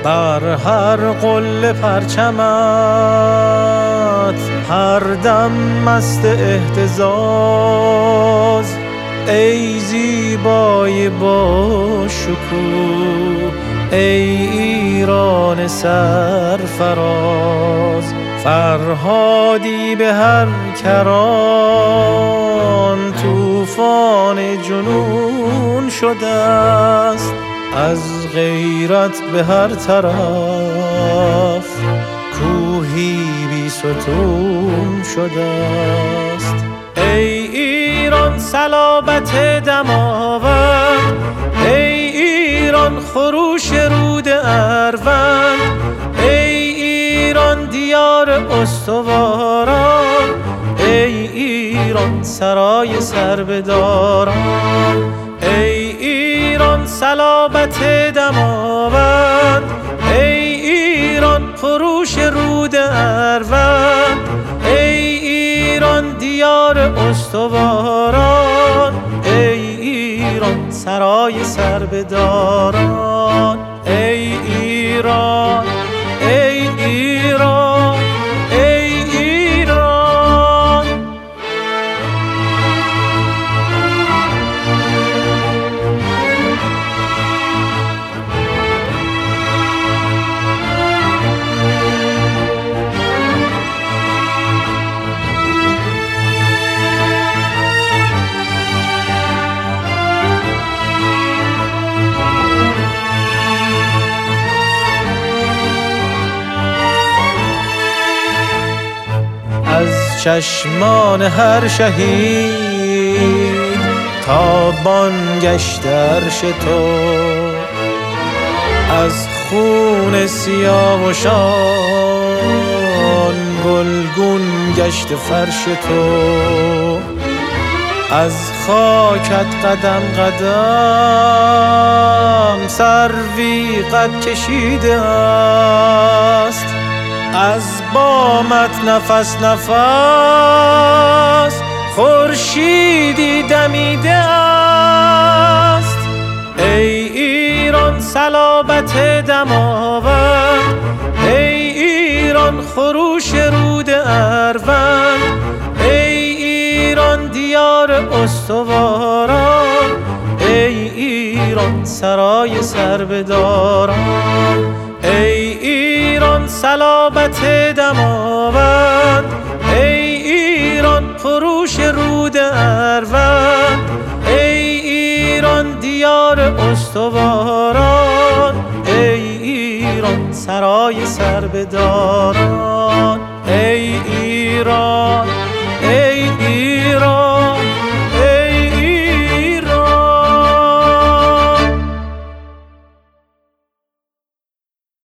بر هر قله پرچمت هر دم مست اهتزاز. ای زیبای با شکوه، ای ایران سرفراز. فرهادی به هر کران طوفان جنون شده است. از غیرت به هر طرف کوهی بی ستون شده است. ای ایران صلابت دماوند، ای ایران خروش رود اروند، ای ایران دیار استواران، ای ایران سرای سربداران. ای ایران صلابت دماوند، ای ایران خروش رود اروند، ای ایران دیار استواران، ای ایران سرای سربداران. ای ایران، ای ایران، ای ایران. از چشمان هر شهید تابان گشت عرش تو، از خون سیاوشان گلگون گشت فرش تو. از خاکت قدم قدم سروی قد کشیده است. از بامت نفس نفس خورشیدی دمیده است. ای ایران صلابت دماوند، ای ایران خروش رود اروند، ای ایران دیار استواران، ای ایران سرای سربداران. ای ایران صلابت دماوند، ای ایران خروش رود اروند، ای ایران دیار استواران، ای ایران سرای سربداران. ای ایران،